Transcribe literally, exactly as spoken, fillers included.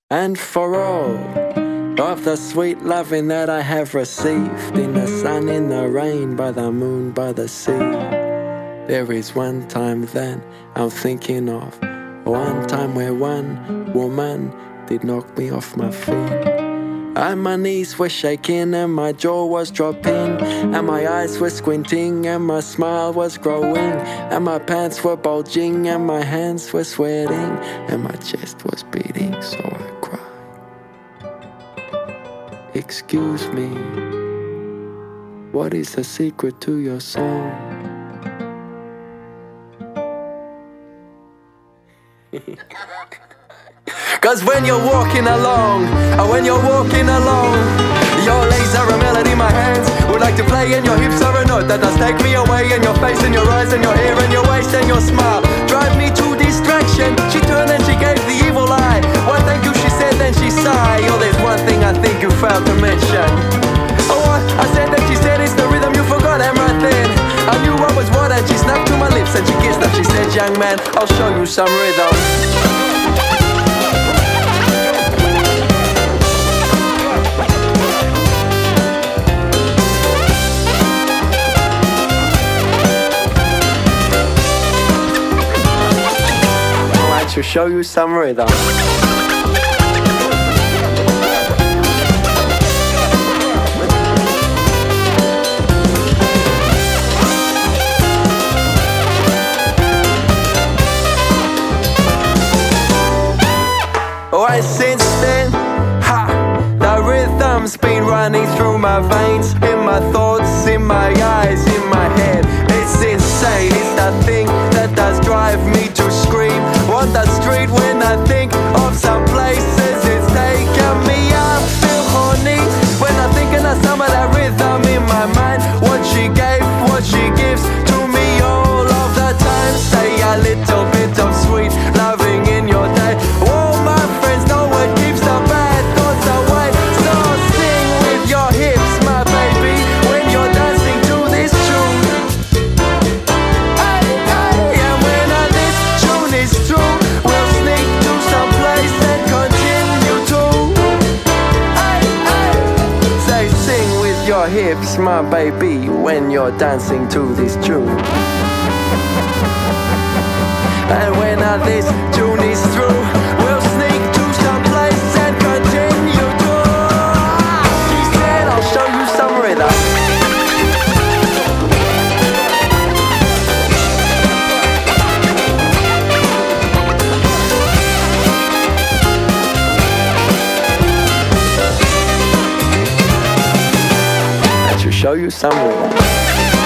And for all of the sweet loving that I have received, in the sun, in the rain, by the moon, by the sea, there is one time then I'm thinking of, one time where one woman did knock me off my feet. And my knees were shaking and my jaw was dropping, and my eyes were squinting and my smile was growing, and my pants were bulging and my hands were sweating and my chest was beating, so I cried. Excuse me, what is the secret to your song? Cause when you're walking along, and when you're walking along, your legs are a melody, my hands would like to play, and your hips are a note that does take me away, and your face and your eyes and your hair and your waist and your smile drive me to distraction. She turned and she gave the evil eye. Why thank you, she said, then she sighed. Oh, there's one thing I think you failed to mention. Oh, what? I said that she said it's the rhythm you forgot, and right then I knew what was what, and she snapped to my lips and she kissed and she said, young man, I'll show you some rhythm. To show you some rhythm. Why since then, ha, the rhythm's been running through my veins, in my thoughts, in my eyes, in my head. It's insane, it's that thing that does drive me to scream on the street when I think of some places it's taken me. I feel horny when I think of some of that rhythm in my mind. What she gave, what she gives to me all of the time. Say a little bit of sweet loving in your day. Oh, my friends know it keeps the bad thoughts away. So sing with your hips, my baby, when you're dancing to this tune. Hey, hey, and when uh, this tune is through, we'll sneak to some place and continue to. Hey, hey, say sing with your hips, my baby, when you're dancing to this tune. And when uh, this tune is through, we'll sneak to some place and continue to. She said, I'll show you some rhythm. I should show you some rhythm.